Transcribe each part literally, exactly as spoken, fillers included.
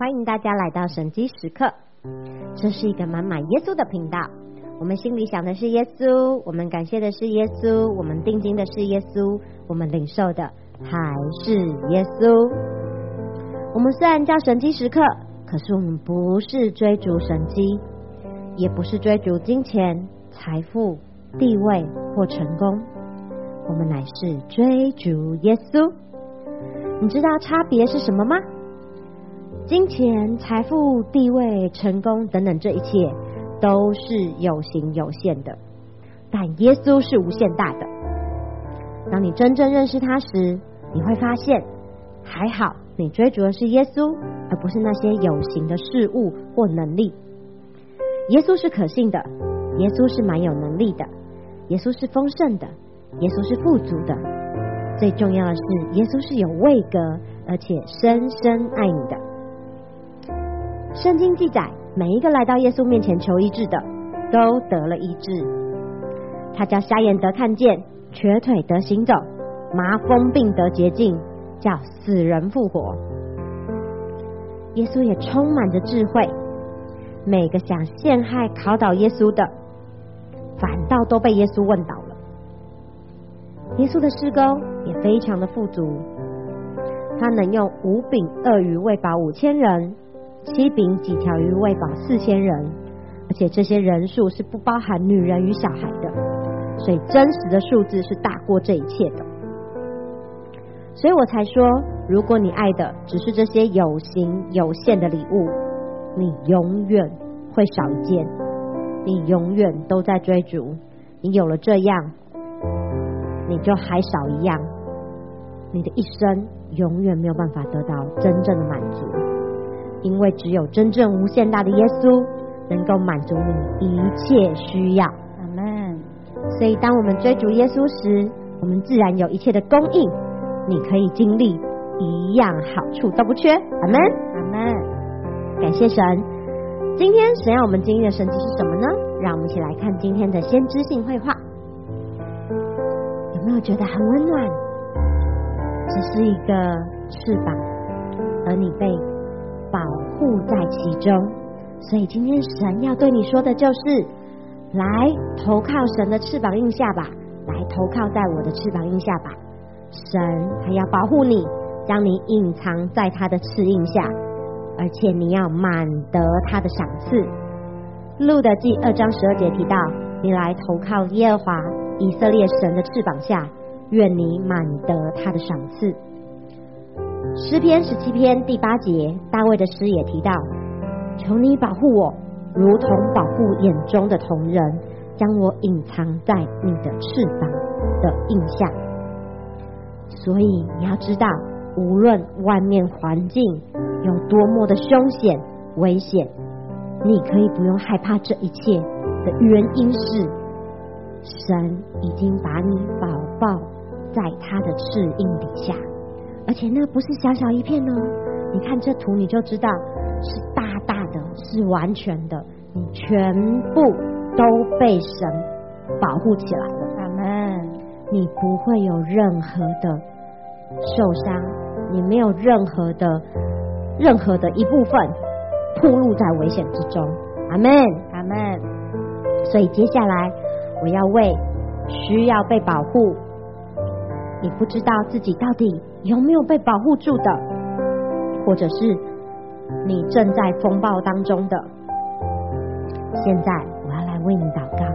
欢迎大家来到神迹时刻，这是一个满满耶稣的频道。我们心里想的是耶稣，我们感谢的是耶稣，我们定睛的是耶稣，我们领受的还是耶稣。我们虽然叫神迹时刻，可是我们不是追逐神迹，也不是追逐金钱、财富、地位或成功，我们乃是追逐耶稣。你知道差别是什么吗？金钱、财富、地位、成功等等，这一切都是有形有限的，但耶稣是无限大的。当你真正认识他时，你会发现，还好你追逐的是耶稣，而不是那些有形的事物或能力。耶稣是可信的，耶稣是蛮有能力的，耶稣是丰盛的，耶稣是富足的。最重要的是，耶稣是有位格，而且深深爱你的。圣经记载，每一个来到耶稣面前求医治的，都得了医治。他叫瞎眼得看见，瘸腿得行走，麻风病得洁净，叫死人复活。耶稣也充满着智慧，每个想陷害考倒耶稣的，反倒都被耶稣问倒了。耶稣的事工也非常的富足，他能用五饼二鱼喂饱五千人，七饼几条鱼喂饱四千人，而且这些人数是不包含女人与小孩的，所以真实的数字是大过这一切的。所以我才说，如果你爱的只是这些有形有限的礼物，你永远会少一件，你永远都在追逐，你有了这样，你就还少一样，你的一生永远没有办法得到真正的满足，因为只有真正无限大的耶稣能够满足你一切需要。 阿们。 所以当我们追逐耶稣时，我们自然有一切的供应，你可以经历一样好处都不缺。阿们， 阿们。 感谢神。今天神要我们经历的神迹是什么呢？让我们一起来看今天的先知性绘画。有没有觉得很温暖？只是一个翅膀，而你被保护在其中。所以今天神要对你说的就是，来投靠神的翅膀印下吧，来投靠在我的翅膀印下吧。神还要保护你，将你隐藏在他的翅印下，而且你要满得他的赏赐。路得记二章十二节提到，你来投靠耶和华以色列神的翅膀下，愿你满得他的赏赐。诗篇十七篇第八节，大卫的诗也提到，求你保护我，如同保护眼中的瞳人，将我隐藏在你的翅膀的印下。所以你要知道，无论外面环境有多么的凶险危险，你可以不用害怕。这一切的原因是，神已经把你保抱在他的翅印底下，而且那不是小小一片哦，你看这图你就知道，是大大的，是完全的，你全部都被神保护起来了。 阿们。 你不会有任何的受伤，你没有任何的任何的一部分暴露在危险之中。阿们， 阿们。 所以接下来我要为需要被保护，你不知道自己到底有没有被保护住的，或者是你正在风暴当中的，现在我要来为你祷告。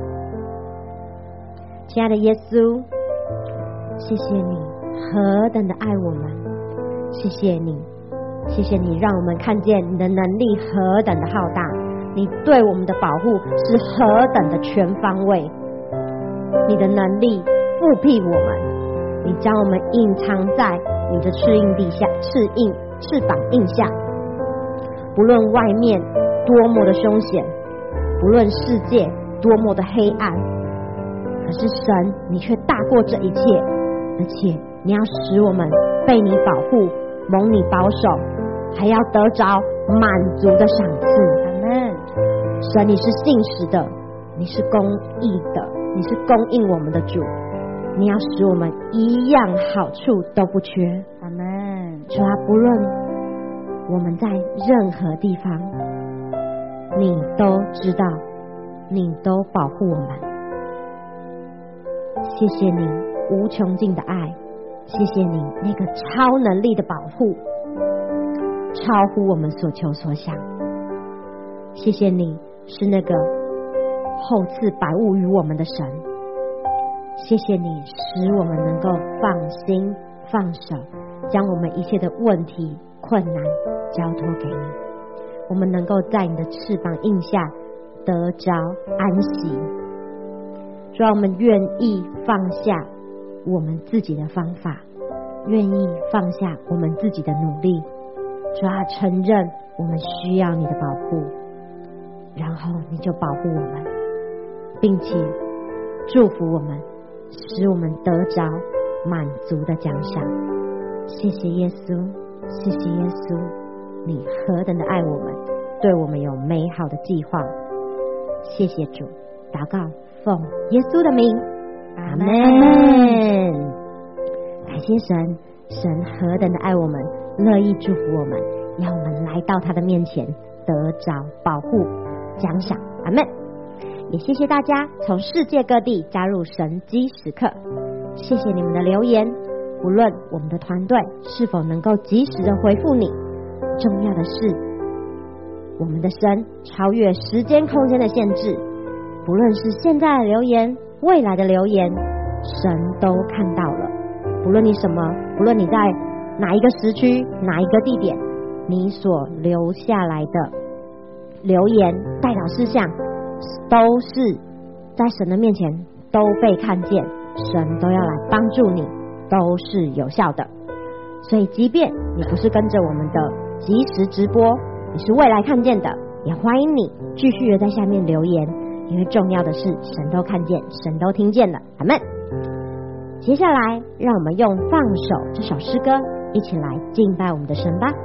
亲爱的耶稣，谢谢你何等的爱我们，谢谢你，谢谢你让我们看见你的能力何等的浩大，你对我们的保护是何等的全方位，你的能力复辟我们，你将我们隐藏在你的翅印底下，翅印翅膀印下。不论外面多么的凶险，不论世界多么的黑暗，可是神你却大过这一切，而且你要使我们被你保护，蒙你保守，还要得着满足的赏赐。 阿们。 神你是信实的，你是公义的，你是供应我们的主，你要使我们一样好处都不缺。 阿们。 主啊，不论我们在任何地方，你都知道，你都保护我们。谢谢你无穷尽的爱，谢谢你那个超能力的保护，超乎我们所求所想。谢谢你是那个厚赐百物于我们的神，谢谢你使我们能够放心放手，将我们一切的问题困难交托给你，我们能够在你的翅膀印下得着安息。主啊，我们愿意放下我们自己的方法，愿意放下我们自己的努力。主啊，承认我们需要你的保护，然后你就保护我们，并且祝福我们，使我们得着满足的奖赏。谢谢耶稣，谢谢耶稣，你何等的爱我们，对我们有美好的计划。谢谢主，祷告奉耶稣的名，阿们。感谢神，神何等的爱我们，乐意祝福我们，要我们来到他的面前得着保护奖赏。阿们。也谢谢大家从世界各地加入神机时刻，谢谢你们的留言，无论我们的团队是否能够及时的回复你，重要的是我们的神超越时间空间的限制，不论是现在的留言，未来的留言，神都看到了。不论你什么，不论你在哪一个时区，哪一个地点，你所留下来的留言代表事项都是在神的面前都被看见，神都要来帮助你，都是有效的。所以即便你不是跟着我们的即时直播，你是未来看见的，也欢迎你继续的在下面留言，因为重要的是神都看见，神都听见了。阿们。接下来让我们用放手这首诗歌一起来敬拜我们的神吧。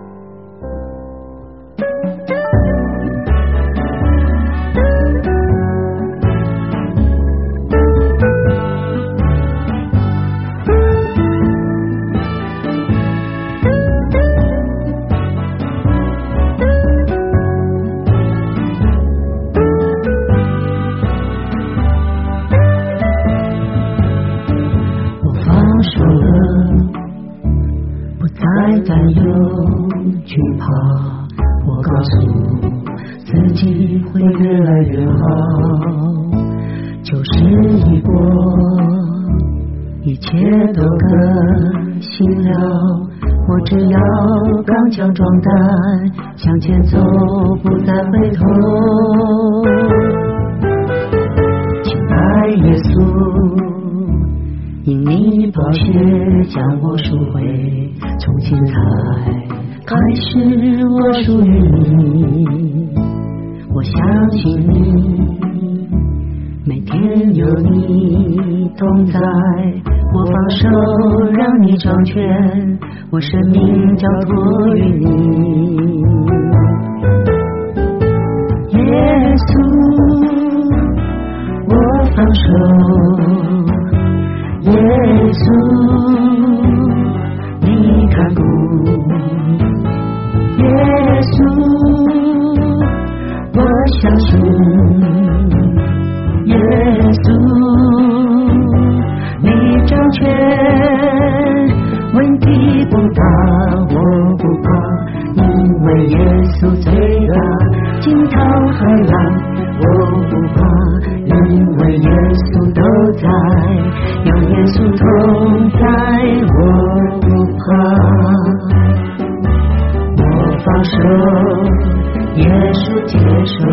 担忧惧怕，我告诉自己会越来越好，就是一过，一切都更新了。我只要刚强壮胆，向前走，不再回头。亲爱耶稣，因你宝血将我赎回，从今才开始我属于你。我相信你，每天有你同在，我放手让你掌权，我生命交托于你。耶稣，我放手，耶稣你看顾，耶稣我相信，耶稣你掌权，问题不大我不怕，因为耶稣最大，惊涛骇浪我不怕，因为耶稣都在，有耶稣同在我不怕。我放手，耶稣接受，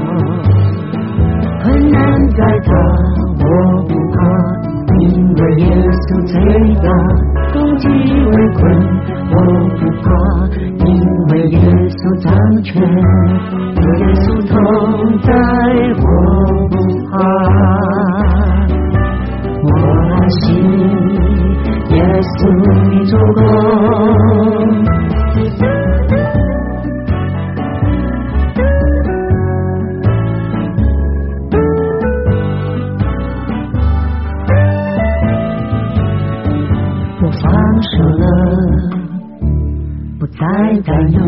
困难再大我不怕，因为耶稣最大，攻击围困我不怕，因为耶稣掌权，有耶稣同在我不怕。我安心，耶稣你做工。我放手了，不再担忧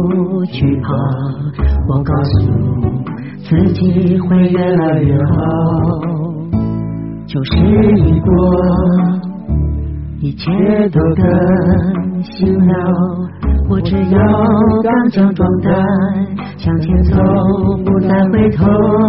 惧怕，我告诉自己会越来越好。就是一过，一切都更新了，我只要刚强壮胆，向前走，不再回头。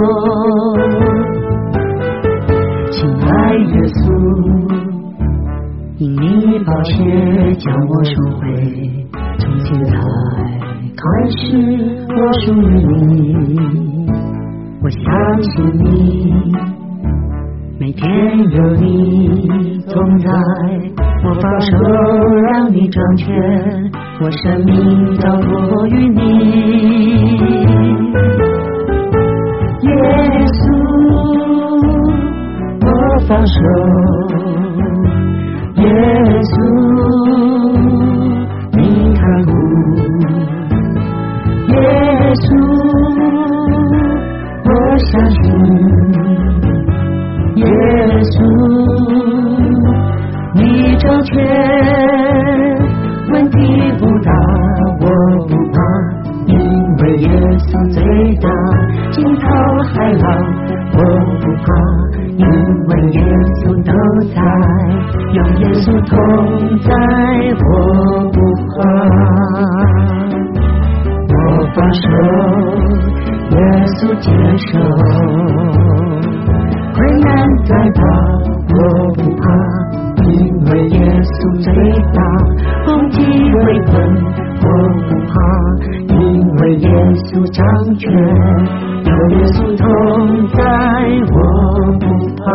亲爱耶稣，因你宝血将我赎回，从现在开始我属于你，我相信你，每天有你同在，我放手让你掌权，我生命交托于你。耶稣，我放手，耶稣，你看顾，耶稣，我相信。耶稣，你掌权，问题不大，我不怕，因为耶稣最大。惊涛骇浪，我不怕，因为耶稣都在，有耶稣同在，我不怕。我放手，耶稣接受。困难再大，我不怕，因为耶稣最大。攻击围困，我不怕，因为耶稣掌权。有耶稣同在，我不怕。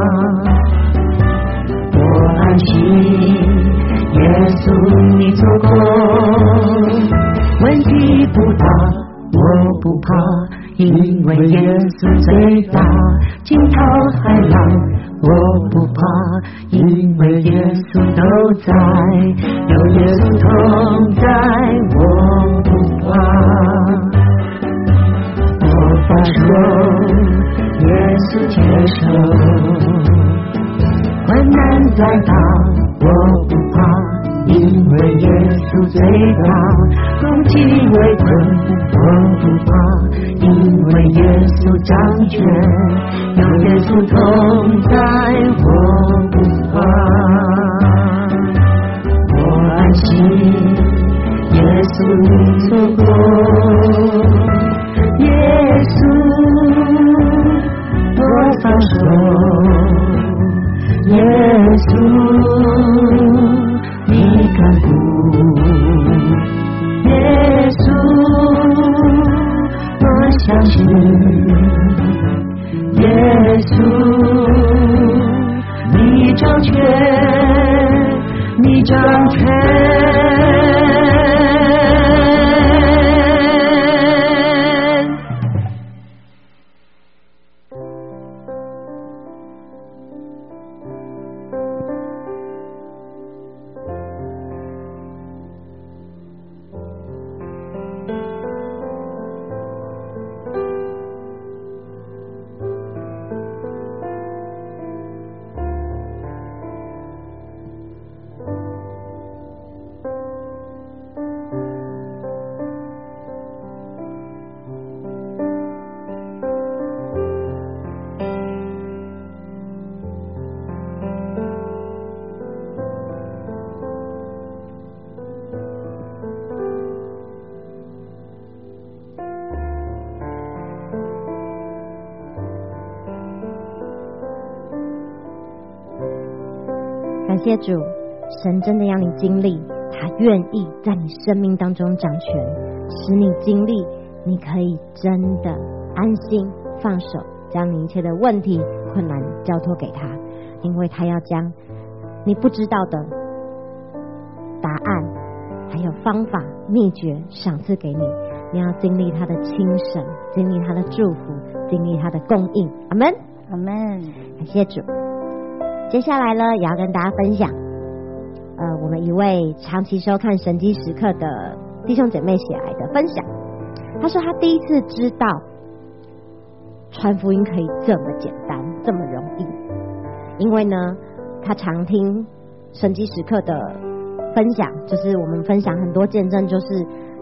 我安心，耶稣你做过，问题不大，我不怕，因为耶稣最大。惊涛骇浪，我不怕，因为耶稣都在，有耶稣同在，我不怕。我放手，耶稣接受。困难再大，我不怕，因为耶稣最大。攻击围困，我不怕，因为耶稣掌权。有耶稣同在，我不怕。我安心，耶稣你做过。耶稣，我放手。耶稣，你看顾。耶稣，我相信。耶稣，你掌权，你掌权。 感谢主，神真的让你经历，他愿意在你生命当中掌权，使你经历，你可以真的安心放手，将你一切的问题困难交托给他，因为他要将你不知道的答案还有方法秘诀赏赐给你，你要经历他的轻省，经历他的祝福，经历他的供应。阿们， 阿们。 感谢主。接下来呢，也要跟大家分享呃，我们一位长期收看神迹时刻的弟兄姐妹写来的分享。他说他第一次知道传福音可以这么简单这么容易，因为呢他常听神迹时刻的分享，就是我们分享很多见证，就是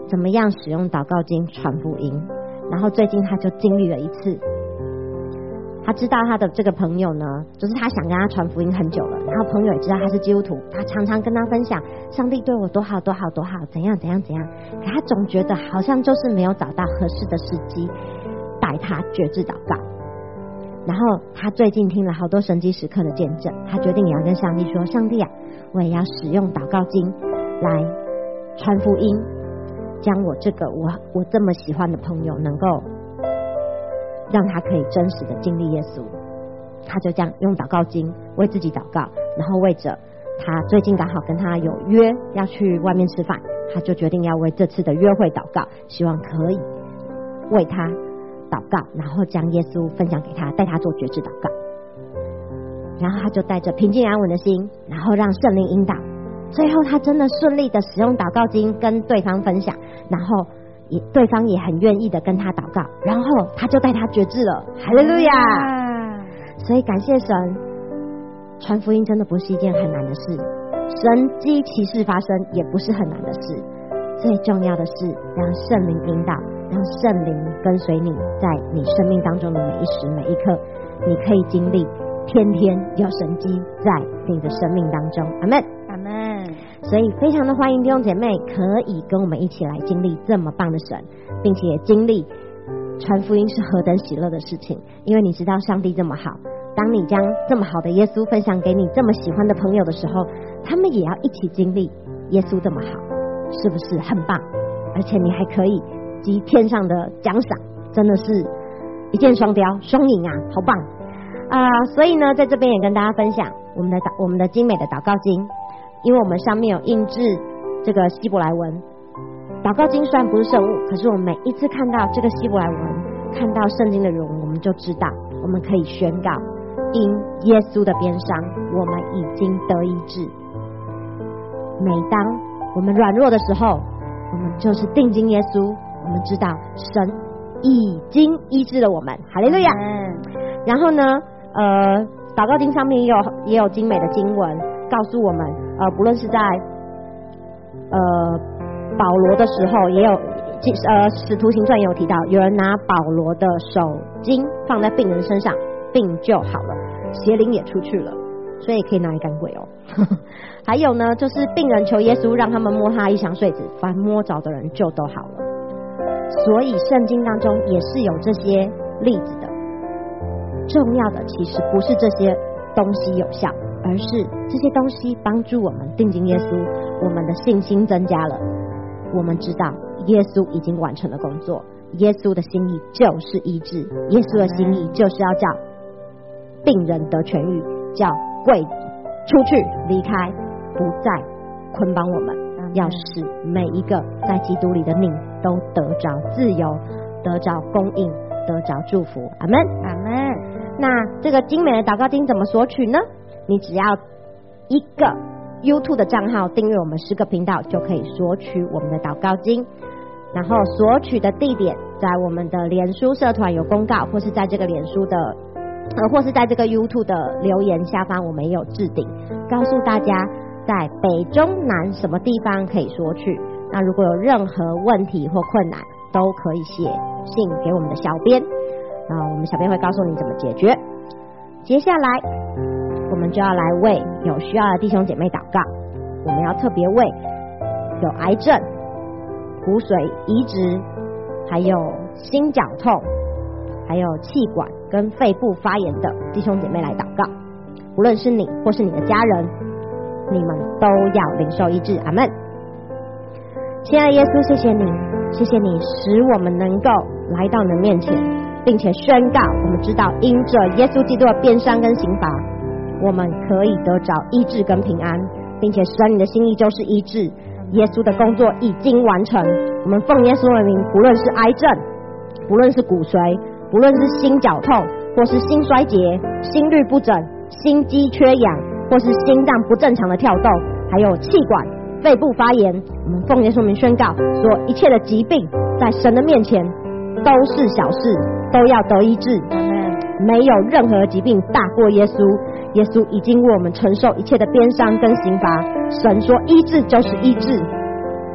怎么样使用祷告经传福音。然后最近他就经历了一次，他知道他的这个朋友呢，就是他想跟他传福音很久了，然后朋友也知道他是基督徒，他常常跟他分享上帝对我多好多好多好，怎样怎样怎样，可他总觉得好像就是没有找到合适的时机带他决志祷告。然后他最近听了好多神迹时刻的见证，他决定也要跟上帝说，上帝啊，我也要使用祷告经来传福音，将我这个我我这么喜欢的朋友能够让他可以真实的经历耶稣。他就这样用祷告经为自己祷告，然后为着他最近刚好跟他有约要去外面吃饭，他就决定要为这次的约会祷告，希望可以为他祷告，然后将耶稣分享给他，带他做决志祷告。然后他就带着平静安稳的心，然后让圣灵引导，最后他真的顺利的使用祷告经跟对方分享，然后也对方也很愿意的跟他祷告，然后他就带他决志了。哈利路亚！所以感谢神，传福音真的不是一件很难的事，神迹奇事发生也不是很难的事，最重要的是让圣灵引导，让圣灵跟随你，在你生命当中的每一时每一刻，你可以经历天天有神迹在你的生命当中。阿们阿们。 所以非常的欢迎弟兄姐妹可以跟我们一起来经历这么棒的神，并且也经历传福音是何等喜乐的事情。因为你知道上帝这么好，当你将这么好的耶稣分享给你这么喜欢的朋友的时候，他们也要一起经历耶稣这么好，是不是很棒？而且你还可以集天上的奖赏，真的是一箭双雕，双赢啊，好棒啊、呃！所以呢，在这边也跟大家分享我们的祷我们的精美的祷告经，因为我们上面有印制这个希伯来文。祷告经虽然不是圣物，可是我们每一次看到这个希伯来文，看到圣经的原文，我们就知道我们可以宣告，因耶稣的鞭伤，我们已经得医治。每当我们软弱的时候，我们就是定睛耶稣，我们知道神已经医治了我们。哈利路亚！然后呢，呃，祷告经上面也有也有精美的经文告诉我们，呃，不论是在呃保罗的时候，也有呃使徒行传也有提到，有人拿保罗的手巾放在病人身上，病就好了，邪灵也出去了，所以可以拿来赶鬼哦。还有呢，就是病人求耶稣让他们摸他衣裳穗子，凡摸着的人就都好了。所以圣经当中也是有这些例子的。重要的其实不是这些东西有效，而是这些东西帮助我们定睛耶稣，我们的信心增加了。我们知道耶稣已经完成了工作，耶稣的心意就是医治，耶稣的心意就是要叫病人得痊愈，叫鬼出去离开，不再捆绑我们，要使每一个在基督里的你都得着自由，得着供应，得着祝福。阿们阿们。 那这个精美的祷告经怎么索取呢？你只要一个 YouTube 的账号订阅我们十个频道，就可以索取我们的祷告经。然后索取的地点在我们的脸书社团有公告，或是在这个脸书的呃，或是在这个 YouTube 的留言下方，我们也有置顶，告诉大家在北中南什么地方可以索取。那如果有任何问题或困难，都可以写信给我们的小编，啊，我们小编会告诉你怎么解决。接下来我们就要来为有需要的弟兄姐妹祷告，我们要特别为有癌症、骨髓移植，还有心绞痛，还有气管跟肺部发炎的弟兄姐妹来祷告。无论是你或是你的家人，你们都要领受医治。阿们。亲爱的耶稣，谢谢你，谢谢你使我们能够来到你的面前，并且宣告我们知道因着耶稣基督的鞭伤跟刑罚，我们可以得着医治跟平安，并且神你的心意就是医治，耶稣的工作已经完成。我们奉耶稣的名，不论是癌症，不论是骨髓，不论是心绞痛，或是心衰竭、心律不整、心肌缺氧，或是心脏不正常的跳动，还有气管、肺部发炎，我们奉耶稣名宣告，说一切的疾病在神的面前都是小事，都要得医治。没有任何疾病大过耶稣，耶稣已经为我们承受一切的鞭伤跟刑罚。神说医治就是医治，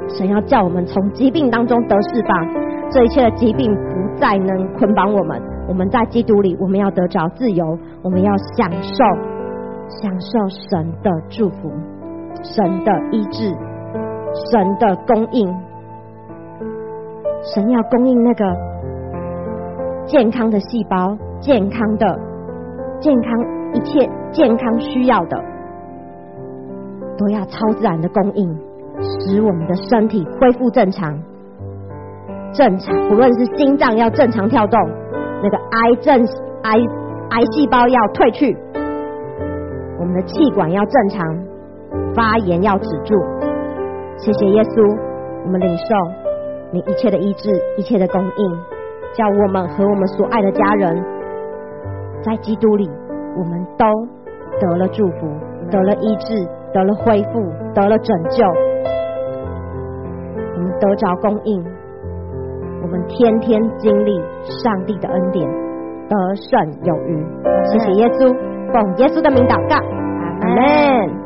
神要叫我们从疾病当中得释放，这一切的疾病不再能捆绑我们。我们在基督里，我们要得着自由，我们要享受享受神的祝福，神的医治，神的供应。神要供应那个健康的细胞，健康的健康一切健康需要的都要超自然的供应，使我们的身体恢复正常正常不论是心脏要正常跳动，那个癌症癌癌细胞要退去，我们的气管要正常，发炎要止住。谢谢耶稣，我们领受你一切的医治，一切的供应，叫我们和我们所爱的家人在基督里，我们都得了祝福，得了医治，得了恢复，得了拯救，我们得着供应，我们天天经历上帝的恩典，得胜有余。谢谢耶稣，奉耶稣的名祷告，阿们。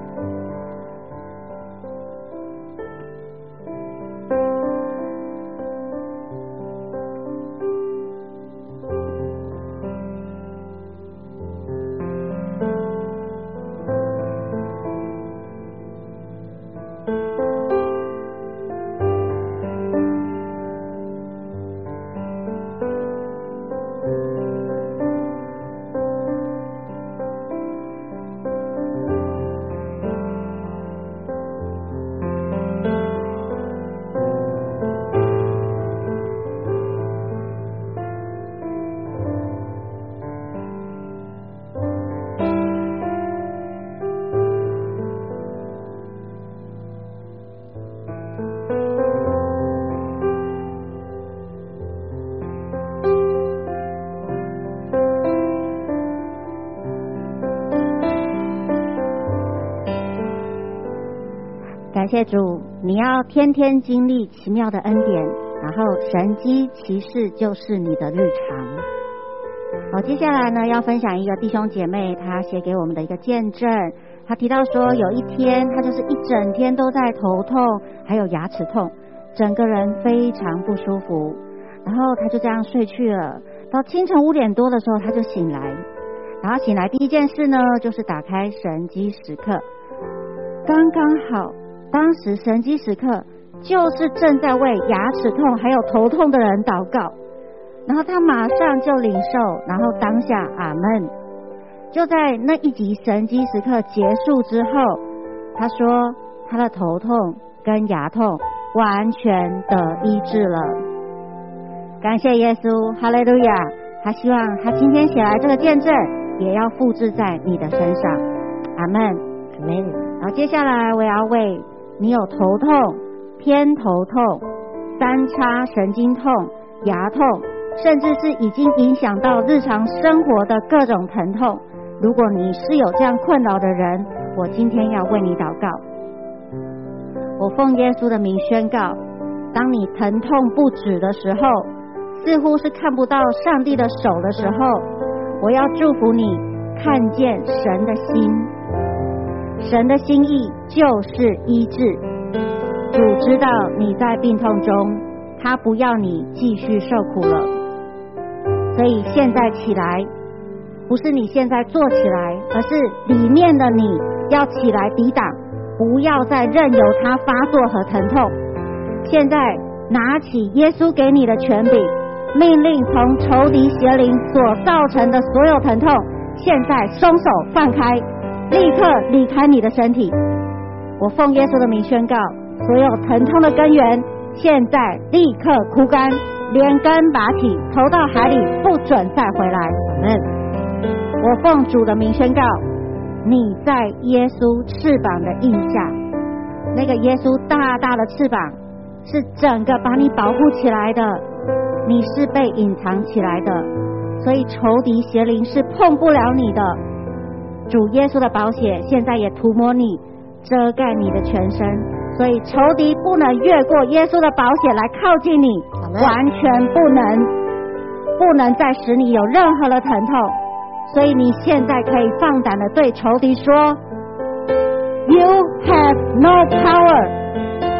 感谢主，你要天天经历奇妙的恩典，然后神迹奇事就是你的日常。好，接下来呢，要分享一个弟兄姐妹他写给我们的一个见证。他提到说，有一天他就是一整天都在头痛，还有牙齿痛，整个人非常不舒服，然后他就这样睡去了。到清晨五点多的时候，他就醒来，然后醒来第一件事呢，就是打开神迹时刻，刚刚好。当时神迹时刻就是正在为牙齿痛还有头痛的人祷告，然后他马上就领受，然后当下阿们。就在那一集神迹时刻结束之后，他说他的头痛跟牙痛完全的医治了。感谢耶稣，哈利路亚。他希望他今天写来这个见证也要复制在你的身上，阿们阿们。然后接下来我要为你有头痛、偏头痛、三叉神经痛、牙痛，甚至是已经影响到日常生活的各种疼痛，如果你是有这样困扰的人，我今天要为你祷告。我奉耶稣的名宣告，当你疼痛不止的时候，似乎是看不到上帝的手的时候，我要祝福你看见神的心。神的心意就是医治，主知道你在病痛中，他不要你继续受苦了，所以现在起来，不是你现在坐起来，而是里面的你要起来抵挡，不要再任由它发作和疼痛。现在拿起耶稣给你的权柄，命令从仇敌邪灵所造成的所有疼痛，现在松手放开，立刻离开你的身体。我奉耶稣的名宣告，所有疼痛的根源现在立刻枯干，连根拔起，投到海里，不准再回来。嗯，我奉主的名宣告，你在耶稣翅膀的印下，那个耶稣大大的翅膀是整个把你保护起来的，你是被隐藏起来的，所以仇敌邪灵是碰不了你的。主耶稣的宝血现在也涂抹你，遮盖你的全身，所以仇敌不能越过耶稣的宝血来靠近你，完全不能不能再使你有任何的疼痛。所以你现在可以放胆的对仇敌说， You have no power，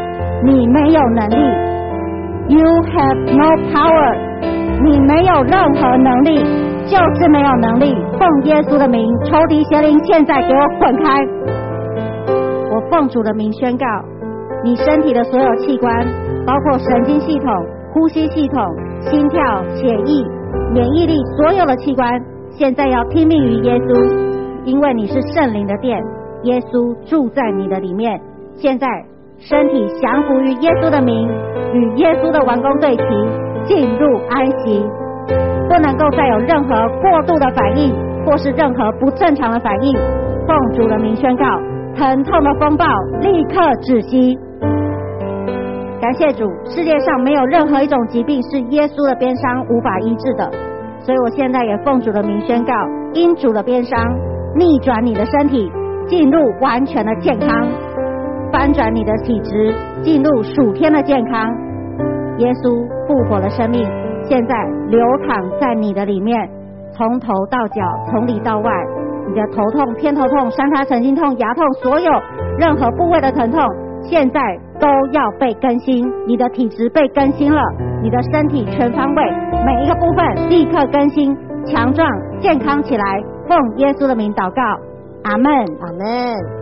你没有能力。You have no power， 你没有任何能力，就是没有能力。奉耶稣的名，仇敌邪灵现在给我滚开！我奉主的名宣告，你身体的所有器官，包括神经系统、呼吸系统、心跳、血液、免疫力，所有的器官现在要听命于耶稣，因为你是圣灵的殿，耶稣住在你的里面。现在身体降服于耶稣的名，与耶稣的完工对齐，进入安息，不能够再有任何过度的反应，或是任何不正常的反应。奉主的名宣告，疼痛的风暴立刻止息。感谢主，世界上没有任何一种疾病是耶稣的鞭伤无法医治的，所以我现在也奉主的名宣告，因主的鞭伤逆转你的身体，进入完全的健康，翻转你的体质，进入属天的健康。耶稣复活的生命现在流淌在你的里面，从头到脚，从里到外，你的头痛、偏头痛、三叉神经痛、牙痛，所有任何部位的疼痛现在都要被更新，你的体质被更新了，你的身体全方位每一个部分立刻更新，强壮健康起来。奉耶稣的名祷告，阿们， 阿们。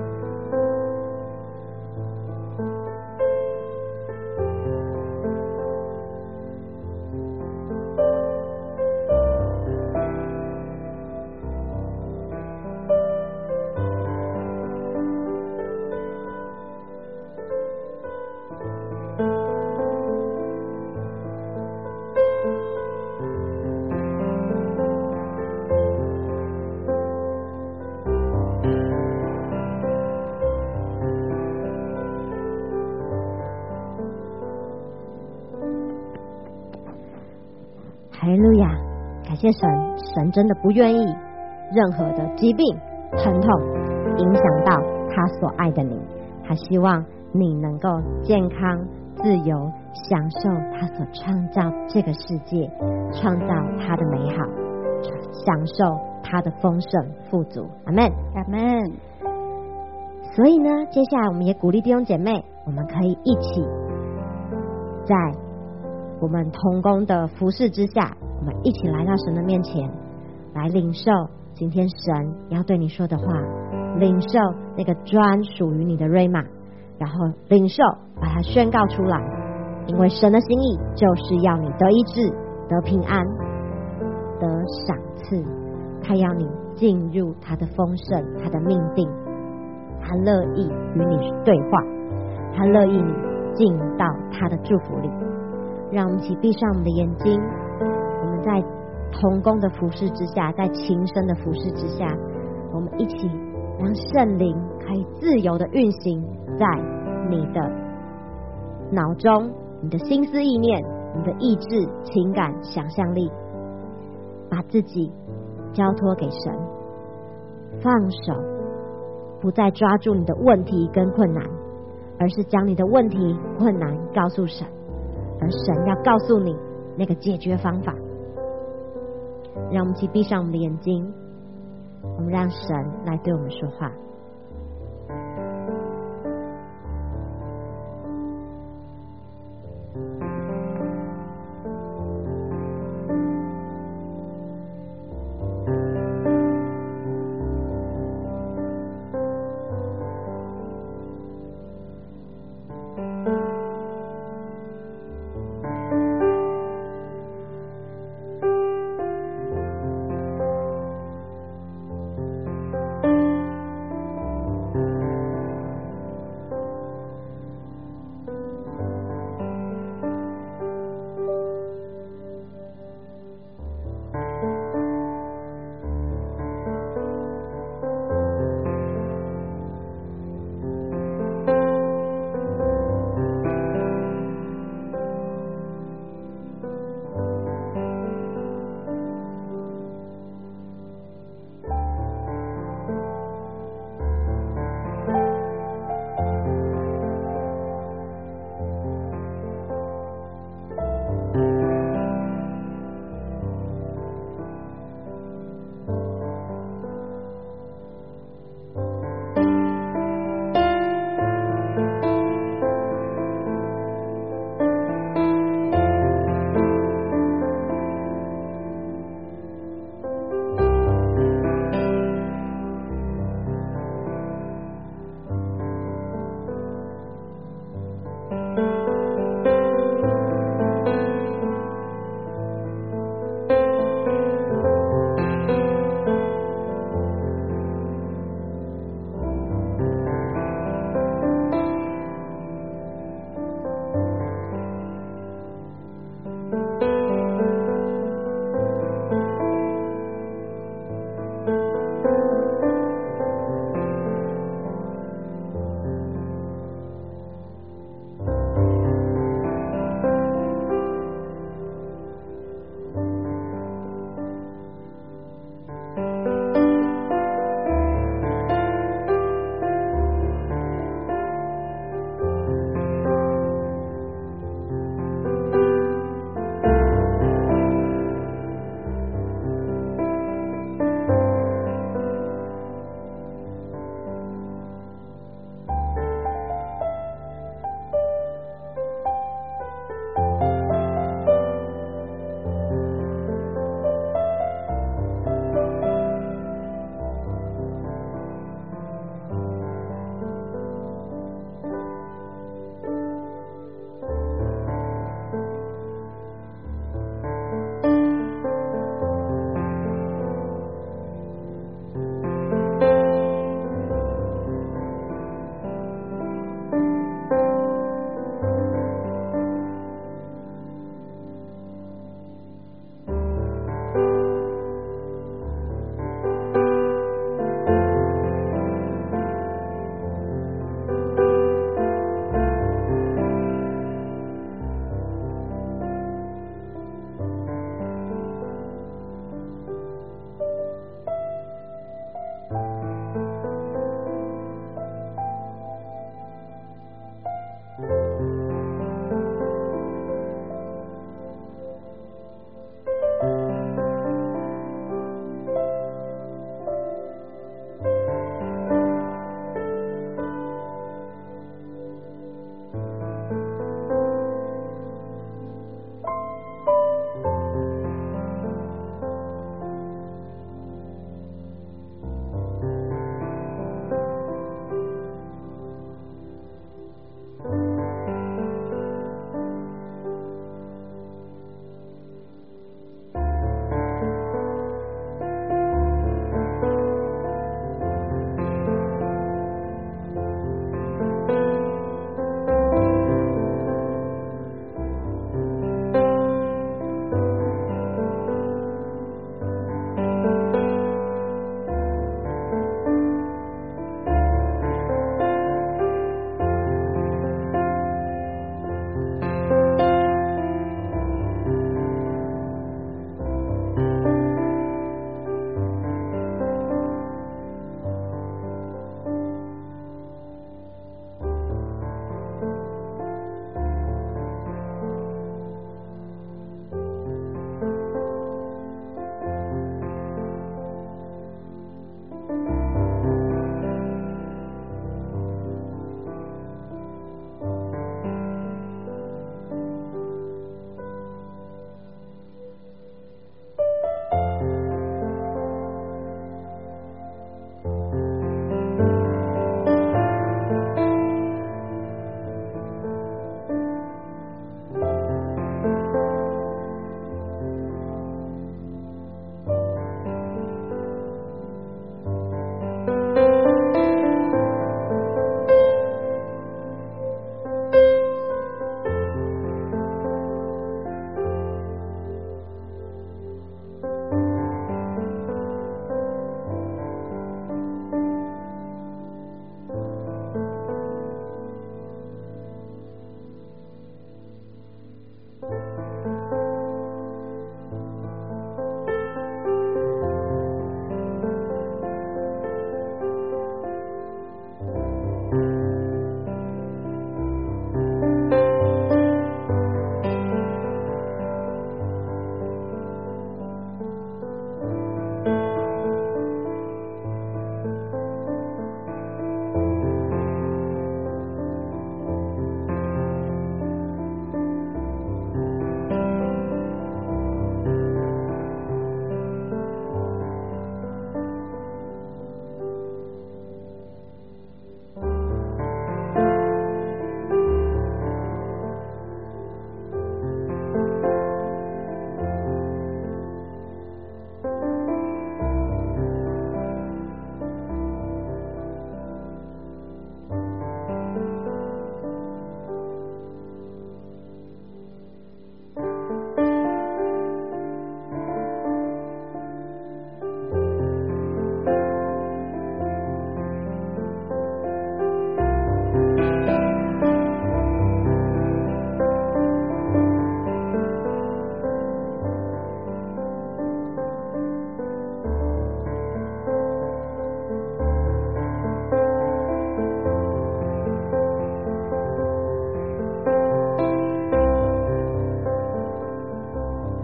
哈利路亚，感谢神，神真的不愿意任何的疾病、疼痛影响到他所爱的你，他希望你能够健康、自由，享受他所创造这个世界，创造他的美好，享受他的丰盛富足。阿们， 阿们。 所以呢，接下来我们也鼓励弟兄姐妹，我们可以一起在我们同工的服侍之下，我们一起来到神的面前，来领受今天神要对你说的话，领受那个专属于你的瑞玛，然后领受把它宣告出来，因为神的心意就是要你得医治、得平安、得赏赐，他要你进入他的丰盛、他的命定，他乐意与你对话，他乐意你进到他的祝福里。让我们一起闭上我们的眼睛，我们在同工的服侍之下，在情深的服侍之下，我们一起让圣灵可以自由的运行在你的脑中，你的心思意念，你的意志、情感、想象力，把自己交托给神，放手，不再抓住你的问题跟困难，而是将你的问题、困难告诉神，而神要告诉你那个解决方法。让我们一起闭上我们的眼睛，我们让神来对我们说话。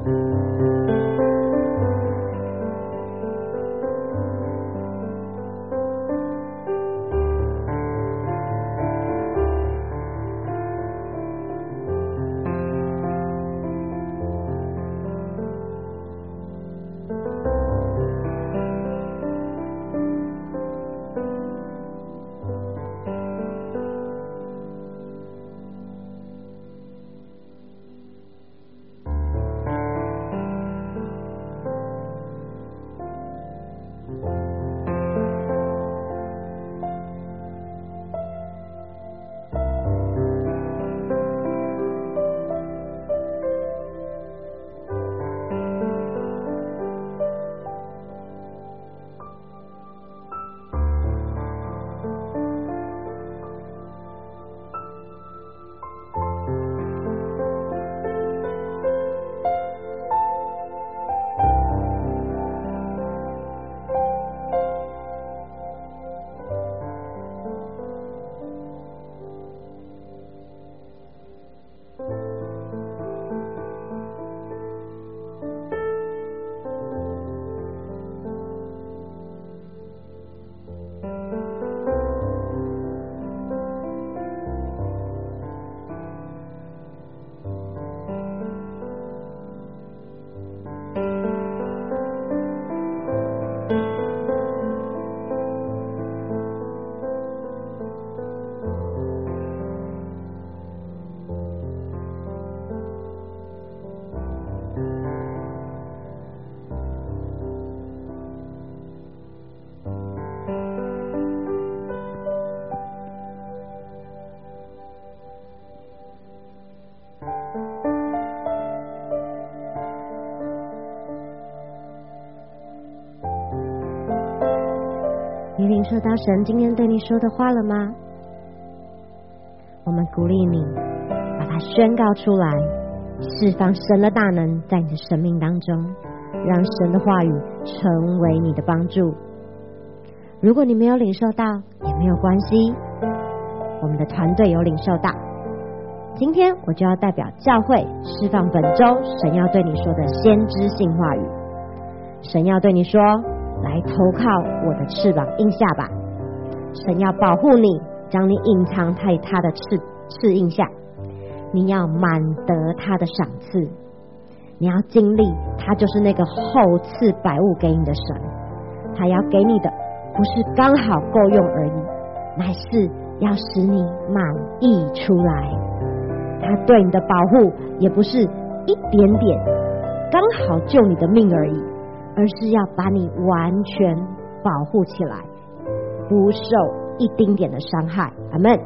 你领受到神今天对你说的话了吗？我们鼓励你把它宣告出来，释放神的大能在你的生命当中，让神的话语成为你的帮助。如果你没有领受到也没有关系，我们的团队有领受到。今天我就要代表教会释放本周神要对你说的先知性话语。神要对你说，来投靠我的翅膀印下吧。神要保护你，将你隐藏在他的翅翅印下。你要满得他的赏赐，你要经历他就是那个厚赐百物给你的神。他要给你的不是刚好够用而已，乃是要使你满溢出来。他对你的保护也不是一点点刚好救你的命而已，而是要把你完全保护起来，不受一丁点的伤害。阿们。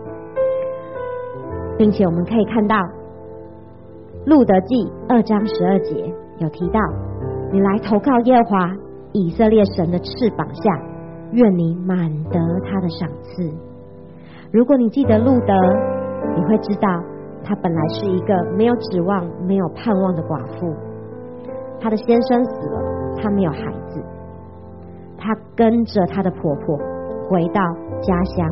并且我们可以看到路得记二章十二节有提到，你来投靠耶和华以色列神的翅膀下，愿你满得他的赏赐。如果你记得路得，你会知道他本来是一个没有指望没有盼望的寡妇，她的先生死了，她没有孩子，她跟着她的婆婆回到家乡，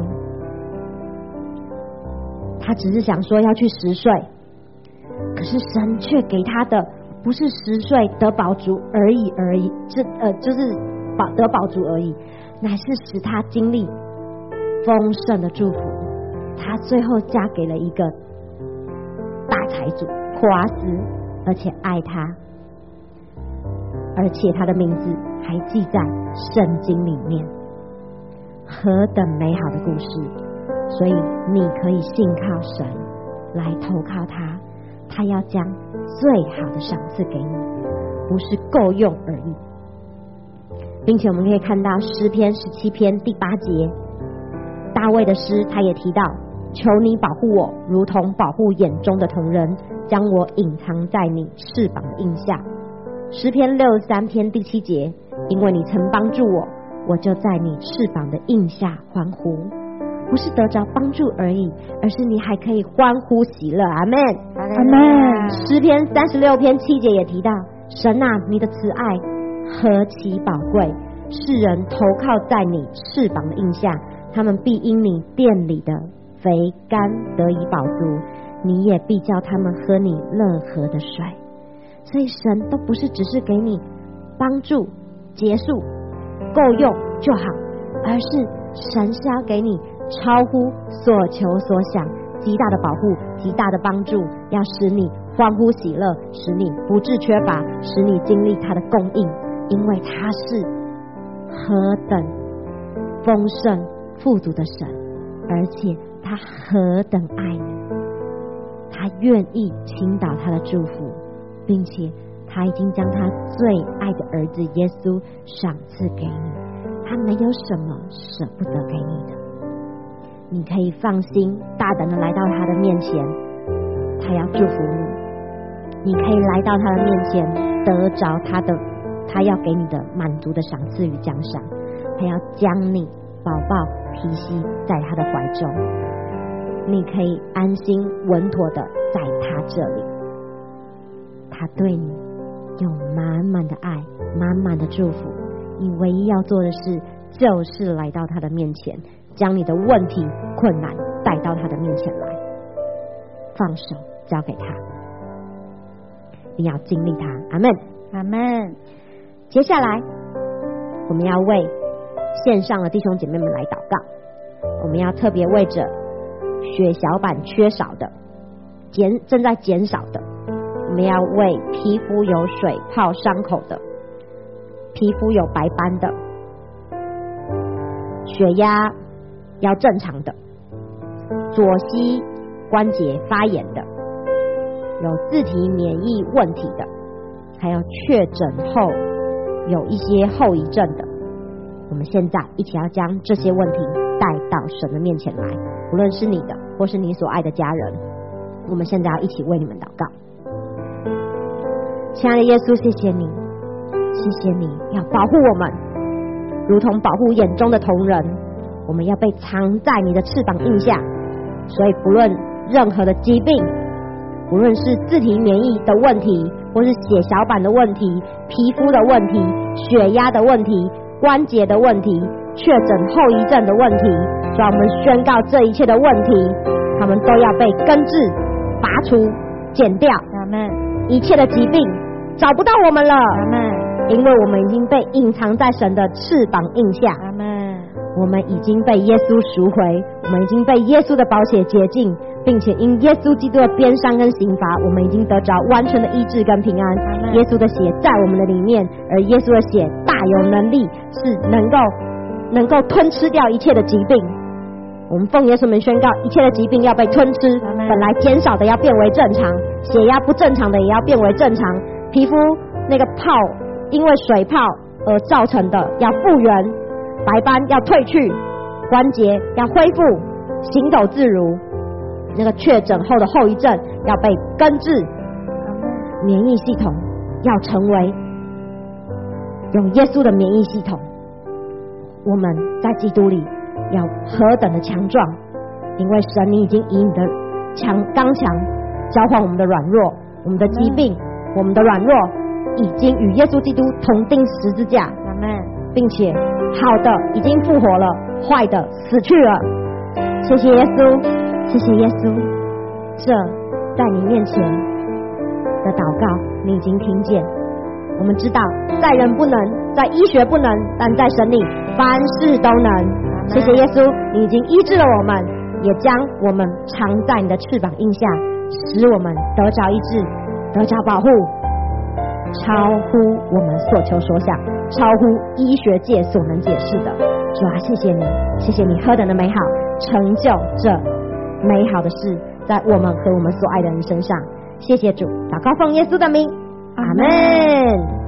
她只是想说要去十岁，可是神却给她的不是十岁得饱足而已而已，这呃就是饱得饱足而已，乃是使她经历丰盛的祝福。她最后嫁给了一个大财主波阿斯，而且爱他，而且他的名字还记在圣经里面，何等美好的故事！所以你可以信靠神，来投靠他，他要将最好的赏赐给你，不是够用而已。并且我们可以看到诗篇十七篇第八节，大卫的诗他也提到，求你保护我，如同保护眼中的瞳人，将我隐藏在你翅膀的印下。诗篇六十三篇第七节，因为你曾帮助我，我就在你翅膀的印下欢呼。不是得着帮助而已，而是你还可以欢呼喜乐。阿们， 阿们。 诗篇三十六篇七节也提到，神啊，你的慈爱何其宝贵，世人投靠在你翅膀的印下，他们必因你殿里的肥甘得以饱足，你也必叫他们喝你乐河的水。 所以神都不是只是给你帮助结束够用就好，而是神是要给你超乎所求所想极大的保护，极大的帮助，要使你欢呼喜乐，使你不致缺乏，使你经历他的供应，因为他是何等丰盛富足的神，而且他何等爱你，他愿意倾倒他的祝福，并且他已经将他最爱的儿子耶稣赏赐给你，他没有什么舍不得给你的。你可以放心大胆的来到他的面前，他要祝福你，你可以来到他的面前得着他的他要给你的满足的赏赐与奖赏，他要将你宝宝提携在他的怀中，你可以安心稳妥的在他这里，他对你有满满的爱，满满的祝福，你唯一要做的事就是来到他的面前，将你的问题困难带到他的面前来，放手交给他，你要经历他。阿们阿们。 接下来我们要为线上的弟兄姐妹们来祷告，我们要特别为着血小板缺少的减正在减少的，我们要为皮肤有水泡伤口的，皮肤有白斑的，血压要正常的，左膝关节发炎的，有自体免疫问题的，还有确诊后有一些后遗症的，我们现在一起要将这些问题带到神的面前来，无论是你的或是你所爱的家人，我们现在要一起为你们祷告。亲爱的耶稣，谢谢你，谢谢你要保护我们，如同保护眼中的瞳人，我们要被藏在你的翅膀印下，所以不论任何的疾病，无论是自体免疫的问题，或是血小板的问题，皮肤的问题，血压的问题，关节的问题，确诊后遗症的问题，所以我们宣告这一切的问题，他们都要被根治、拔除、剪掉。 阿们。 一切的疾病找不到我们了。 阿们。 因为我们已经被隐藏在神的翅膀印下。 阿们。 我们已经被耶稣赎回，我们已经被耶稣的宝血洁净，并且因耶稣基督的鞭伤跟刑罚，我们已经得着完全的医治跟平安。耶稣的血在我们的里面，而耶稣的血大有能力，是能够能够吞吃掉一切的疾病。我们奉耶稣名宣告，一切的疾病要被吞吃，本来减少的要变为正常，血压不正常的也要变为正常，皮肤那个泡因为水泡而造成的要复原，白斑要退去，关节要恢复，行走自如，那个确诊后的后遗症要被根治，免疫系统要成为有耶稣的免疫系统。我们在基督里要何等的强壮，因为神你已经以你的强刚强交换我们的软弱，我们的疾病，我们的软弱已经与耶稣基督同钉十字架，并且好的已经复活了，坏的死去了。谢谢耶稣，谢谢耶稣，这在你面前的祷告你已经听见。我们知道在人不能，在医学不能，但在神里凡事都能。谢谢耶稣，你已经医治了我们，也将我们藏在你的翅膀印下，使我们得着医治，得着保护，超乎我们所求所想，超乎医学界所能解释的。主啊，谢谢你，谢谢你何等的美好，成就这美好的事在我们和我们所爱的人身上。谢谢主，祷告奉耶稣的名，阿们。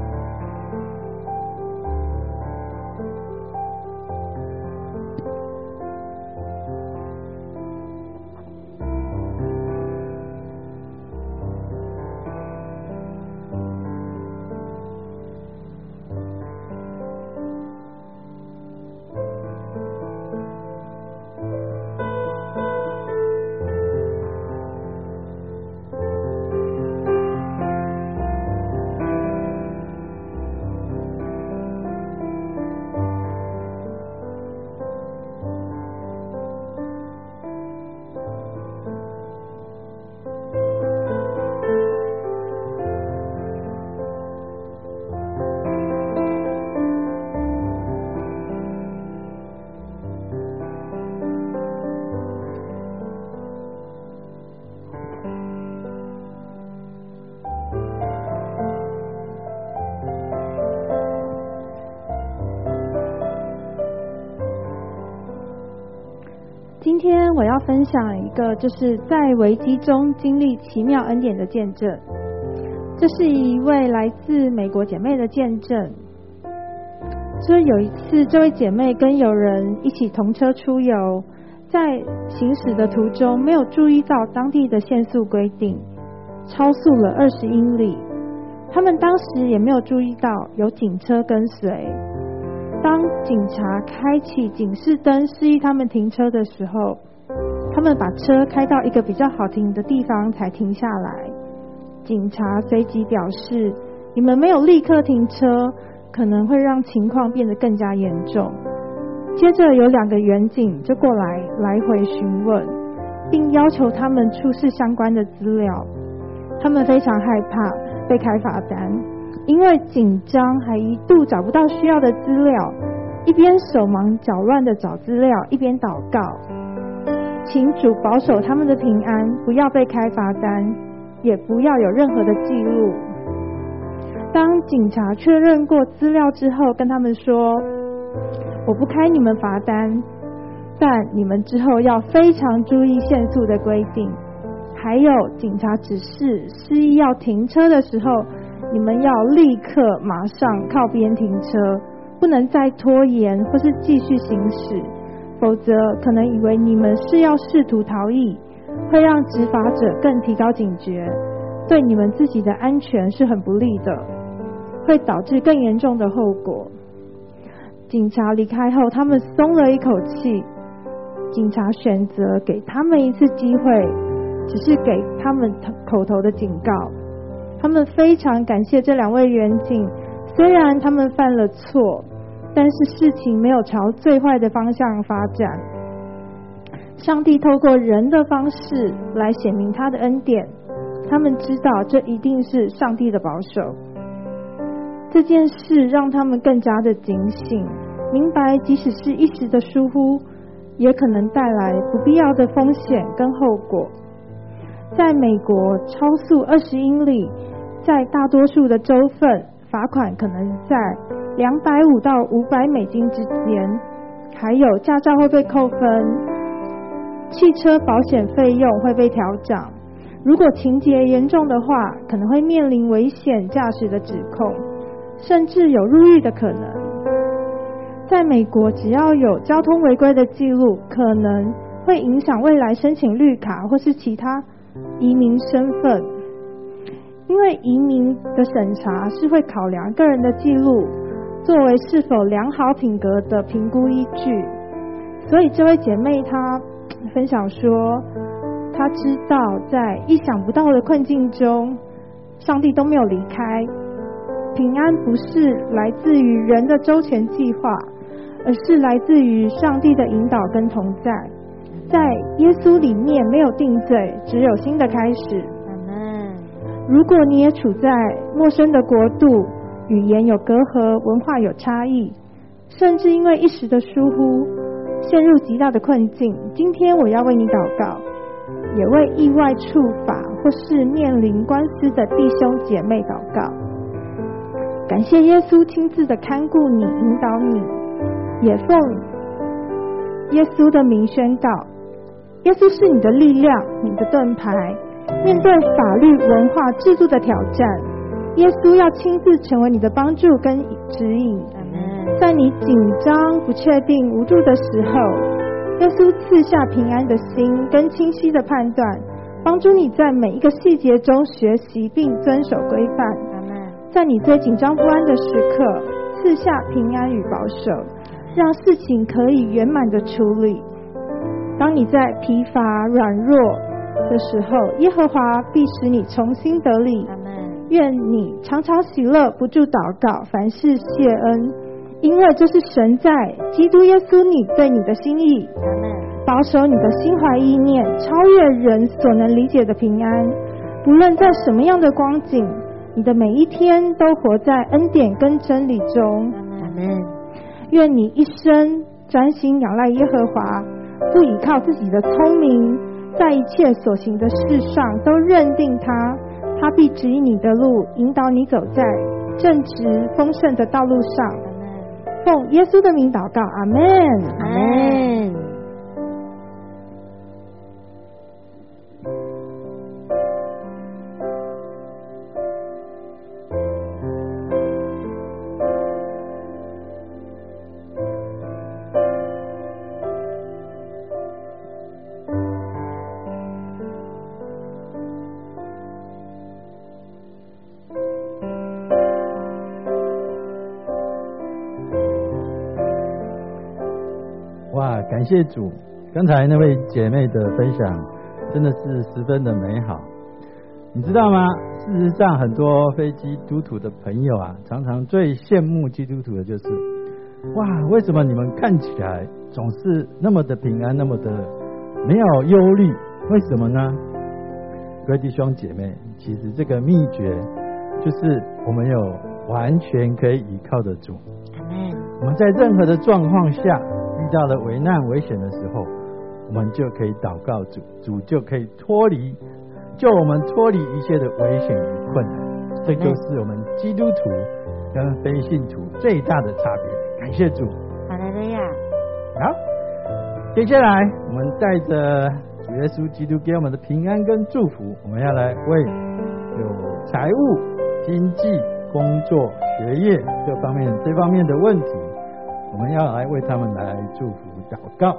要分享一个，就是在危机中经历奇妙恩典的见证。这是一位来自美国姐妹的见证。就是有一次，这位姐妹跟友人一起同车出游，在行驶的途中没有注意到当地的限速规定，超速了二十英里。他们当时也没有注意到有警车跟随。当警察开启警示灯示意他们停车的时候，他们把车开到一个比较好停的地方才停下来。警察随即表示，你们没有立刻停车，可能会让情况变得更加严重。接着有两个员警就过来来回询问，并要求他们出示相关的资料。他们非常害怕被开罚单，因为紧张还一度找不到需要的资料，一边手忙脚乱地找资料，一边祷告，请主保守他们的平安，不要被开罚单，也不要有任何的记录。当警察确认过资料之后，跟他们说，我不开你们罚单，但你们之后要非常注意限速的规定，还有警察指示示意要停车的时候，你们要立刻马上靠边停车，不能再拖延或是继续行驶，否则可能以为你们是要试图逃逸，会让执法者更提高警觉，对你们自己的安全是很不利的，会导致更严重的后果。警察离开后，他们松了一口气。警察选择给他们一次机会，只是给他们口头的警告。他们非常感谢这两位员警，虽然他们犯了错，但是事情没有朝最坏的方向发展。上帝透过人的方式来显明他的恩典，他们知道这一定是上帝的保守。这件事让他们更加的警醒，明白即使是一时的疏忽，也可能带来不必要的风险跟后果。在美国，超速二十英里，在大多数的州份，罚款可能在两百五到五百美金之间，还有驾照会被扣分，汽车保险费用会被调涨。如果情节严重的话，可能会面临危险驾驶的指控，甚至有入狱的可能。在美国，只要有交通违规的记录，可能会影响未来申请绿卡或是其他移民身份。因为移民的审查是会考量个人的记录，作为是否良好品格的评估依据。所以这位姐妹她分享说，她知道在意想不到的困境中，上帝都没有离开。平安不是来自于人的周全计划，而是来自于上帝的引导跟同在。在耶稣里面没有定罪，只有新的开始。如果你也处在陌生的国度，语言有隔阂，文化有差异，甚至因为一时的疏忽陷入极大的困境，今天我要为你祷告，也为意外触法或是面临官司的弟兄姐妹祷告。感谢耶稣亲自的看顾你，引导你，也奉耶稣的名宣告，耶稣是你的力量，你的盾牌。面对法律、文化、制度的挑战，耶稣要亲自成为你的帮助跟指引。在你紧张、不确定、无助的时候，耶稣赐下平安的心跟清晰的判断，帮助你在每一个细节中学习并遵守规范。在你最紧张不安的时刻，赐下平安与保守，让事情可以圆满的处理。当你在疲乏、软弱的时候，耶和华必使你重新得力。愿你常常喜乐，不住祷告，凡事谢恩，因为这是神在基督耶稣里对你的心意。保守你的心怀意念，超越人所能理解的平安。不论在什么样的光景，你的每一天都活在恩典跟真理中。愿你一生专心仰赖耶和华，不依靠自己的聪明，在一切所行的事上都认定他，他必指引你的路，引导你走在正直丰盛的道路上。奉耶稣的名祷告，阿们， 阿们。 感谢主，刚才那位姐妹的分享真的是十分的美好。你知道吗？事实上，很多非基督徒的朋友啊，常常最羡慕基督徒的就是，哇，为什么你们看起来总是那么的平安，那么的没有忧虑？为什么呢？各位弟兄姐妹，其实这个秘诀就是我们有完全可以依靠的主。我们在任何的状况下遇到了危难危险的时候，我们就可以祷告主，主就可以脱离救我们脱离一切的危险与困难。这就是我们基督徒跟非信徒最大的差别。感谢主。 哈利路亚。 好，接下来我们带着主耶稣基督给我们的平安跟祝福，我们要来为有财务、经济、工作、学业各方面这方面的问题，我们要来为他们来祝福祷告。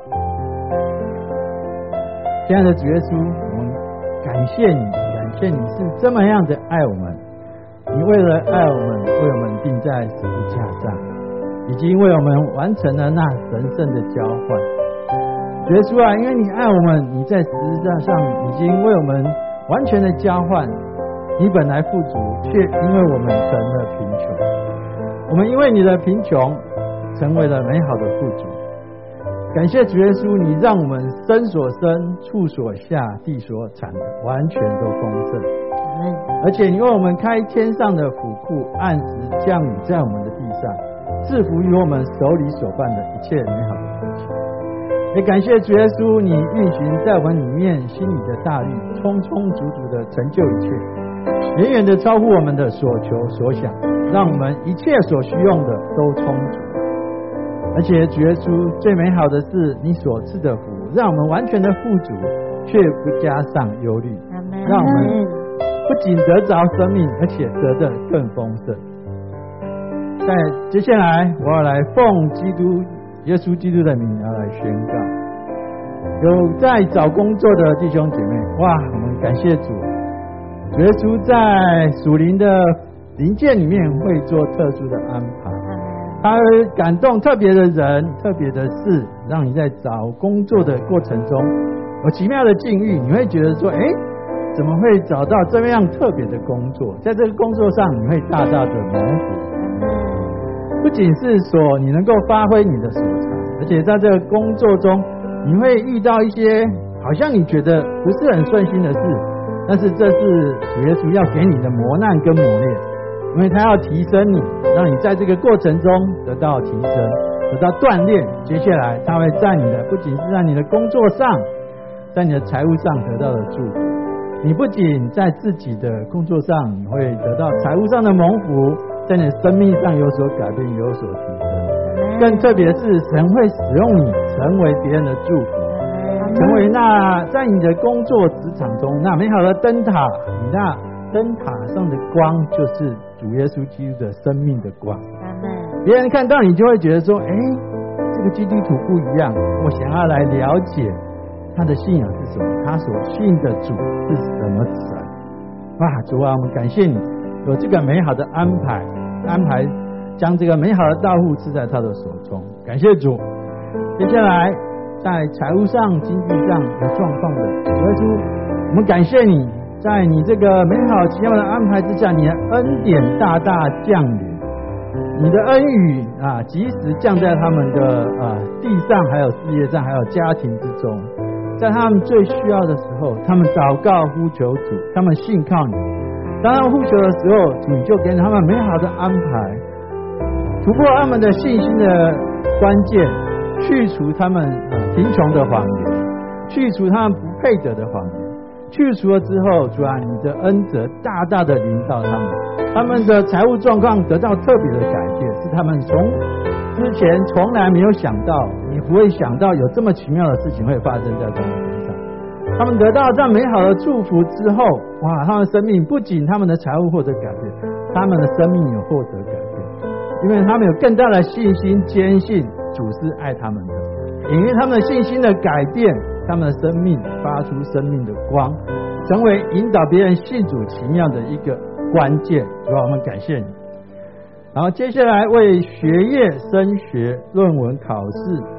亲爱的主耶稣，我们感谢你，感谢你是这么样的爱我们，你为了爱我们，为我们钉在十字架上，已经为我们完成了那神圣的交换。主耶稣啊，因为你爱我们，你在十字架上已经为我们完全的交换，你本来富足，却因为我们成了贫穷，我们因为你的贫穷成为了美好的富足。感谢主耶稣，你让我们身所生、处所下、地所产的完全都丰盛，而且你为我们开天上的府库，按时降雨在我们的地上，赐福于我们手里所办的一切美好的事情。也感谢主耶稣，你运行在我们里面心里的大力，充充足足的成就一切，远远的超乎我们的所求所想，让我们一切所需用的都充足。而且主耶稣，最美好的是你所赐的福，让我们完全的富足，却不加上忧虑，让我们不仅得着生命，而且得的更丰盛。在接下来，我要来奉基督耶稣基督的名要来宣告，有在找工作的弟兄姐妹，哇，我们感谢主，主耶稣在属灵的灵界里面会做特殊的安排，他会感动特别的人、特别的事，让你在找工作的过程中有奇妙的境遇，你会觉得说，哎，怎么会找到这么样特别的工作？在这个工作上，你会大大的蒙福。不仅是说你能够发挥你的所长，而且在这个工作中，你会遇到一些好像你觉得不是很顺心的事，但是这是主耶稣要给你的磨难跟磨练，因为他要提升你，让你在这个过程中得到提升，得到锻炼。接下来他会在你的不仅是在你的工作上，在你的财务上得到的祝福。你不仅在自己的工作上你会得到财务上的蒙福，在你的生命上有所改变，有所提升。更特别的是，神会使用你成为别人的祝福，成为那在你的工作职场中那美好的灯塔。你那灯塔上的光，就是主耶稣基督的生命的光。别人看到你就会觉得说，哎，这个基督徒不一样，我想要来了解他的信仰是什么，他所信的主是什么神。哇，主啊，我们感谢你有这个美好的安排，安排将这个美好的道路赐在他的手中。感谢主。接下来在财务上、经济上有状况的主耶稣，我们感谢你，在你这个美好奇妙的安排之下，你的恩典大大降临，你的恩雨啊，及时降在他们的啊地上，还有事业上，还有家庭之中。在他们最需要的时候，他们祷告呼求主，他们信靠你。当他们呼求的时候，你就给他们美好的安排，突破他们的信心的关键，去除他们贫穷的谎言，去除他们不配得的谎言。去除了之后，主啊，你的恩泽大大的临到他们，他们的财务状况得到特别的改变，是他们从之前从来没有想到，你不会想到有这么奇妙的事情会发生在他们身上。他们得到这样美好的祝福之后，哇，他们生命不仅他们的财务获得改变，他们的生命有获得改变，因为他们有更大的信心，坚信主是爱他们的，因为他们的信心的改变，他们的生命发出生命的光，成为引导别人信主奇妙的一个关键。主啊，我们感谢你。然后接下来为学业、升学、论文考试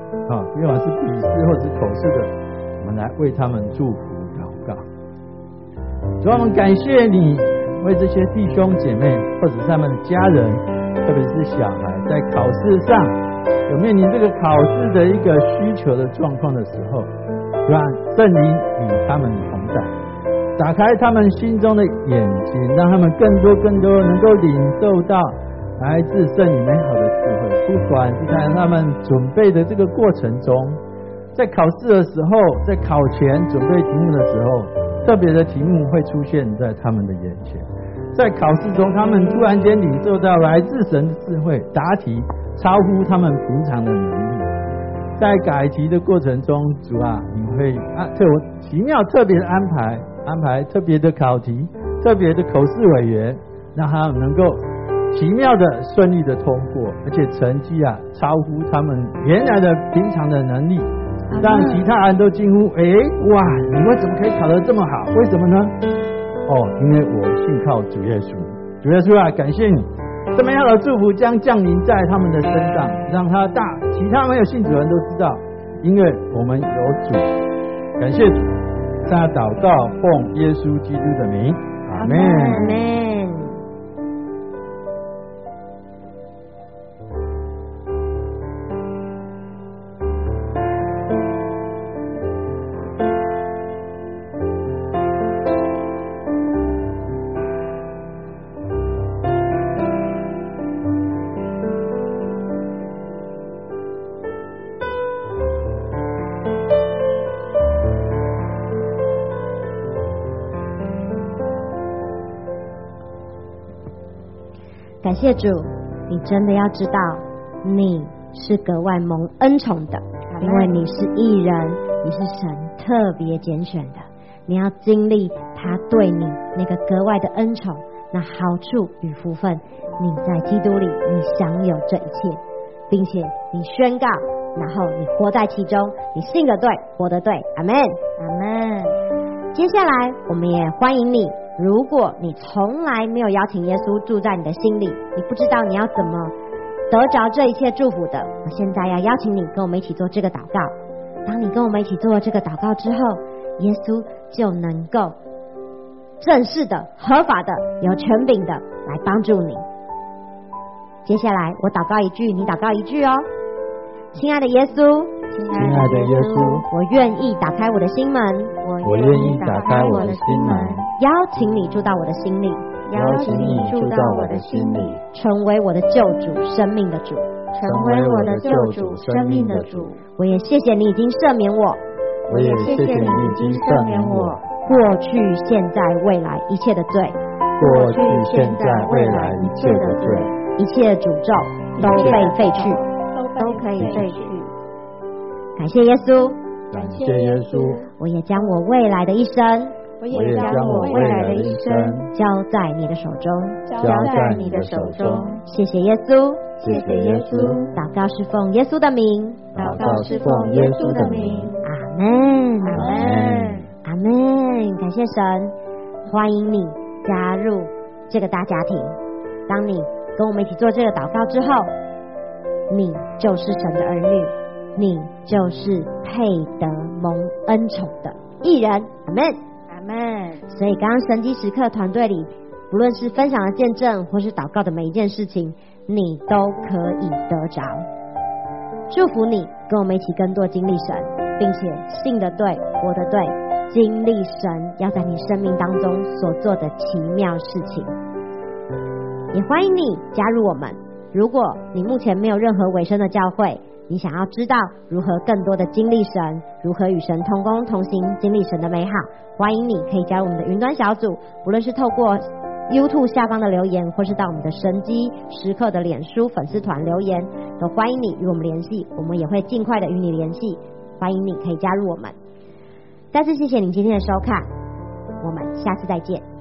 啊，不管是笔试或者是口试的，我们来为他们祝福祷告。主，我们感谢你为这些弟兄姐妹或者是他们的家人，特别是小孩在考试上有面临这个考试的一个需求的状况的时候，让圣灵与他们同在，打开他们心中的眼睛，让他们更多更多能够领受到来自圣灵美好的智慧。不管是在他们准备的这个过程中，在考试的时候，在考前准备题目的时候，特别的题目会出现在他们的眼前，在考试中他们突然间领受到来自神的智慧，答题超乎他们平常的能力。在改题的过程中，主啊，你会啊特奇妙特别的安排，安排特别的考题，特别的口试委员，让他们能够奇妙的顺利的通过，而且成绩啊超乎他们原来的平常的能力，让其他人都惊呼：哎，哇，你为什么可以考得这么好？为什么呢？哦，因为我信靠主耶稣。主耶稣啊，感谢你，这么样的祝福将降临在他们的身上，让他大其他没有信主的人都知道，因为我们有主。感谢主，大家祷告，奉耶稣基督的名，阿们。 阿们。感谢主，你真的要知道，你是格外蒙恩宠的，因为你是义人，你是神特别拣选的。你要经历他对你那个格外的恩宠，那好处与福分，你在基督里你享有这一切，并且你宣告，然后你活在其中，你信得对，活得对。阿们，阿们。接下来我们也欢迎你，如果你从来没有邀请耶稣住在你的心里，你不知道你要怎么得着这一切祝福的，我现在要邀请你跟我们一起做这个祷告。当你跟我们一起做了这个祷告之后，耶稣就能够正式的、合法的、有权柄的来帮助你。接下来我祷告一句，你祷告一句哦。亲爱的耶稣， 亲爱的耶稣， 我愿意打开我的心门， 我愿意打开我的心门， 邀请你住到我的心里， 邀请你住到我的心里， 成为我的救主，生命的主， 成为我的救主，生命的主。 我也谢谢你已经赦免我， 我也谢谢你已经赦免我过去、现在、未来一切的罪， 过去、现在、未来一切的罪， 一切诅咒都被废去， 都可以废去。 感谢耶稣， 感谢耶稣。 我也将我未来的一生， 我也将我未来的一生交在你的手中， 交在你的手中。 谢谢耶稣， 谢谢耶稣。 祷告是奉耶稣的名， 祷告是奉耶稣的名。 阿门， 阿门， 阿门。感谢神，欢迎你加入这个大家庭。当你跟我们一起做这个祷告之后，你就是神的儿女，你就是配得蒙恩宠的义人。阿们， 阿们。 所以刚刚神迹时刻团队里，不论是分享的见证或是祷告的每一件事情，你都可以得着。祝福你跟我们一起更多经历神，并且信得对，活得对，经历神要在你生命当中所做的奇妙事情。也欢迎你加入我们，如果你目前没有任何委身的教会，你想要知道如何更多的经历神，如何与神同工同行，经历神的美好，欢迎你可以加入我们的云端小组，不论是透过 YouTube 下方的留言，或是到我们的神机时刻的脸书粉丝团留言，都欢迎你与我们联系，我们也会尽快的与你联系。欢迎你可以加入我们。再次谢谢您今天的收看，我们下次再见。